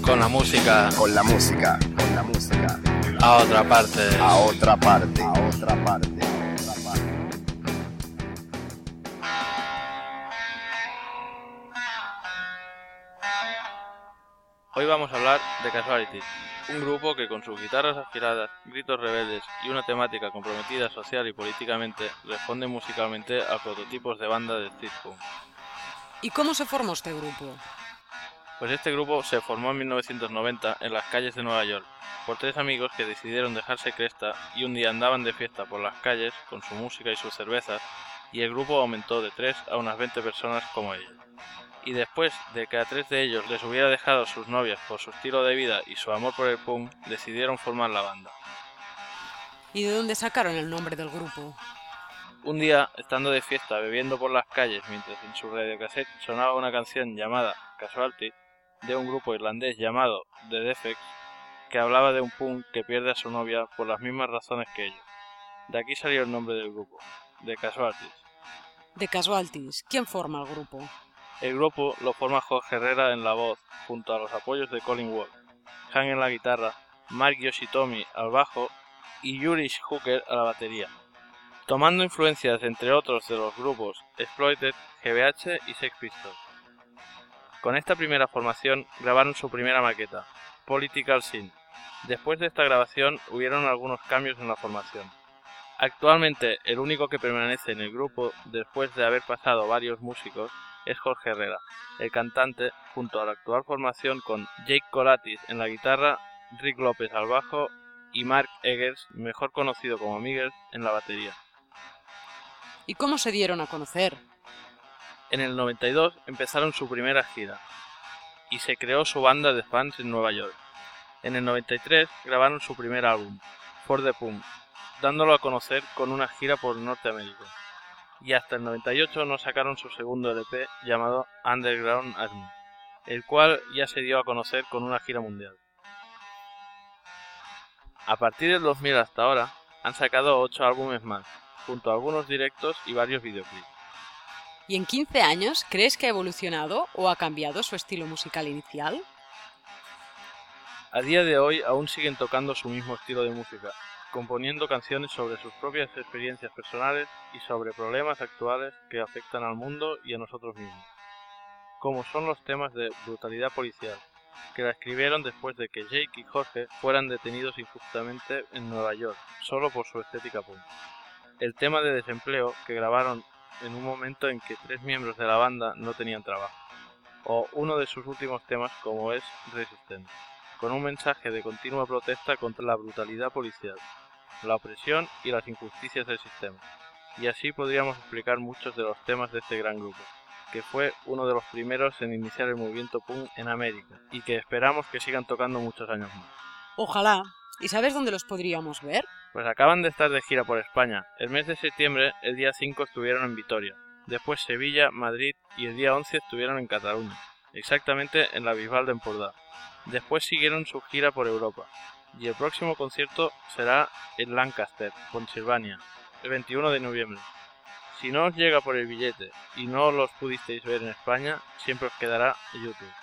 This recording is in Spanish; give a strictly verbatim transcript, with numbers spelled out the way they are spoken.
con la música, con la música, con la música, a otra parte, a otra parte, a otra parte, a otra parte. Hoy vamos a hablar de Casualty, un grupo que con sus guitarras afiladas, gritos rebeldes y una temática comprometida social y políticamente responde musicalmente a prototipos de banda de street punk. ¿Y cómo se formó este grupo? Pues este grupo se formó en mil novecientos noventa en las calles de Nueva York, por tres amigos que decidieron dejarse cresta y un día andaban de fiesta por las calles con su música y sus cervezas, y el grupo aumentó de tres a unas veinte personas como ellos. Y después de que a tres de ellos les hubiera dejado sus novias por su estilo de vida y su amor por el punk, decidieron formar la banda. ¿Y de dónde sacaron el nombre del grupo? Un día, estando de fiesta bebiendo por las calles mientras en su radiocassette sonaba una canción llamada Casualty, de un grupo irlandés llamado The Defects, que hablaba de un punk que pierde a su novia por las mismas razones que ellos. De aquí salió el nombre del grupo, The Casualties. The Casualties. ¿Quién forma el grupo? El grupo lo forma Jorge Herrera en la voz, junto a los apoyos de Colin Wolf, Han en la guitarra, Mark Yoshitomi al bajo y Yuri Hooker a la batería, tomando influencias entre otros de los grupos Exploited, G B H y Sex Pistols. Con esta primera formación grabaron su primera maqueta, Political Sin. Después de esta grabación hubieron algunos cambios en la formación. Actualmente el único que permanece en el grupo después de haber pasado varios músicos es Jorge Herrera, el cantante, junto a la actual formación con Jake Colatis en la guitarra, Rick López al bajo y Mark Eggers, mejor conocido como Miguel, en la batería. ¿Y cómo se dieron a conocer? En el noventa y dos empezaron su primera gira y se creó su banda de fans en Nueva York. En el noventa y tres grabaron su primer álbum, For the Punk, dándolo a conocer con una gira por Norteamérica. Y hasta el noventa y ocho nos sacaron su segundo L P llamado Underground Army, el cual ya se dio a conocer con una gira mundial. A partir del dos mil hasta ahora han sacado ocho álbumes más, junto a algunos directos y varios videoclips. ¿Y en quince años crees que ha evolucionado o ha cambiado su estilo musical inicial? A día de hoy aún siguen tocando su mismo estilo de música, componiendo canciones sobre sus propias experiencias personales y sobre problemas actuales que afectan al mundo y a nosotros mismos, como son los temas de brutalidad policial, que la escribieron después de que Jake y Jorge fueran detenidos injustamente en Nueva York, solo por su estética punk. El tema de desempleo, que grabaron en un momento en que tres miembros de la banda no tenían trabajo, o uno de sus últimos temas como es Resistance, con un mensaje de continua protesta contra la brutalidad policial, la opresión y las injusticias del sistema. Y así podríamos explicar muchos de los temas de este gran grupo, que fue uno de los primeros en iniciar el movimiento punk en América, y que esperamos que sigan tocando muchos años más. Ojalá. ¿Y sabes dónde los podríamos ver? Pues acaban de estar de gira por España. El mes de septiembre, el día cinco estuvieron en Vitoria, después Sevilla, Madrid y el día once estuvieron en Cataluña, exactamente en la Bisbal de Empordà. Después siguieron su gira por Europa, y el próximo concierto será en Lancaster, Pensilvania, el veintiuno de noviembre. Si no os llega por el billete y no los pudisteis ver en España, siempre os quedará YouTube.